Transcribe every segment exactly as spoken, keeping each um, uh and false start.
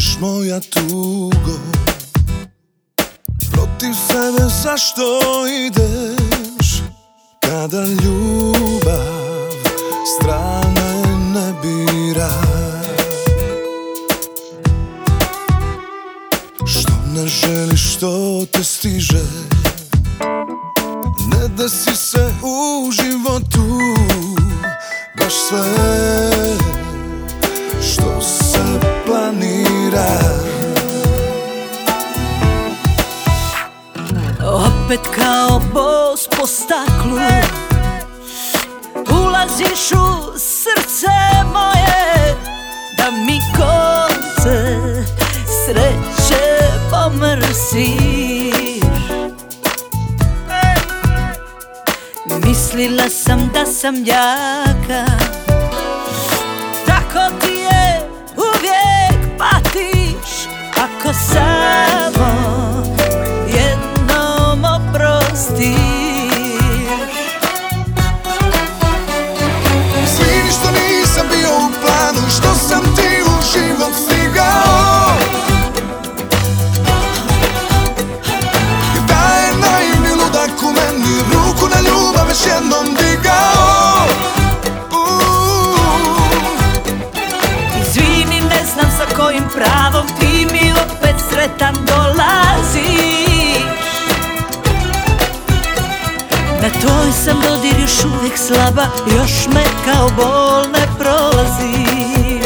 misliš moja tugo? Protiv sebe zašto ideš? Kada ljubav strane ne bira. Što ne želiš, što te stiže? Ne desi se u životu baš sve što se planira. Opet kao bos po staklu ulaziš u srce moje, da mi konce sreće pomrsiš. Mislila sam da sam jaka, tako ti je uvijek patiš, ako samo jednom oprostiš. Izvini što nisam bio u planu, što sam ti u život stigao. Jer da je naivni ludak u meni ruku na ljubav već jednom digao. Izvini, ne znam sa kojim pravom ti mi opet sretan dolaziš. Na tvoj sam dodir još uvijek slaba, još me kao bol ne prolaziš.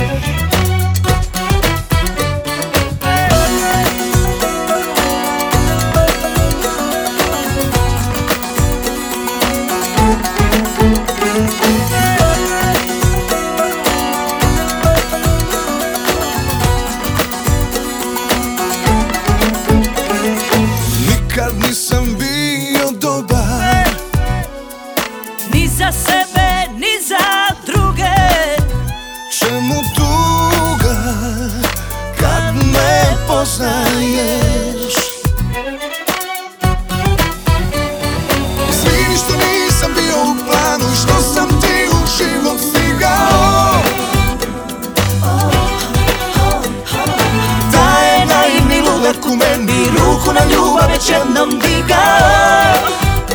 Nikad nisam bio dobar, ni za sebe, ni za druge. čemu tuga kad me poznaješ? Izvini što nisam bio u planu, što sam ti u život stigao. Da je naivni ludak u meni ruku na ljubav već jednom digao.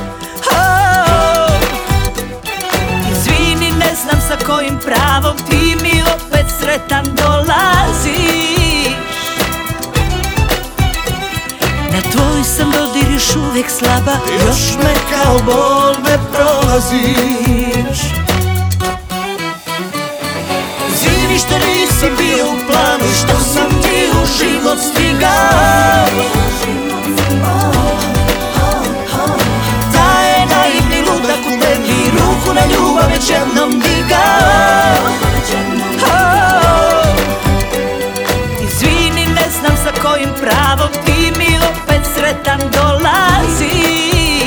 Izvini, ne znam sa kojim pravom ti mi opet sretan dolaziš. Na tvoj sam dodir još uvijek slaba, još me kao bol ne prolaziš. Izvini što nisi bio u planu, što sam ti u život stigao. Da je naivni ludak u meni ruku na ljubav već jednom digao. Izvini, ne znam sa kojim pravom ti mi opet sretan dolaziš.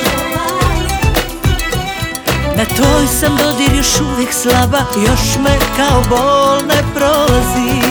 Na tvoj sam dodir još uvijek slaba, još me kao bol ne prolazi.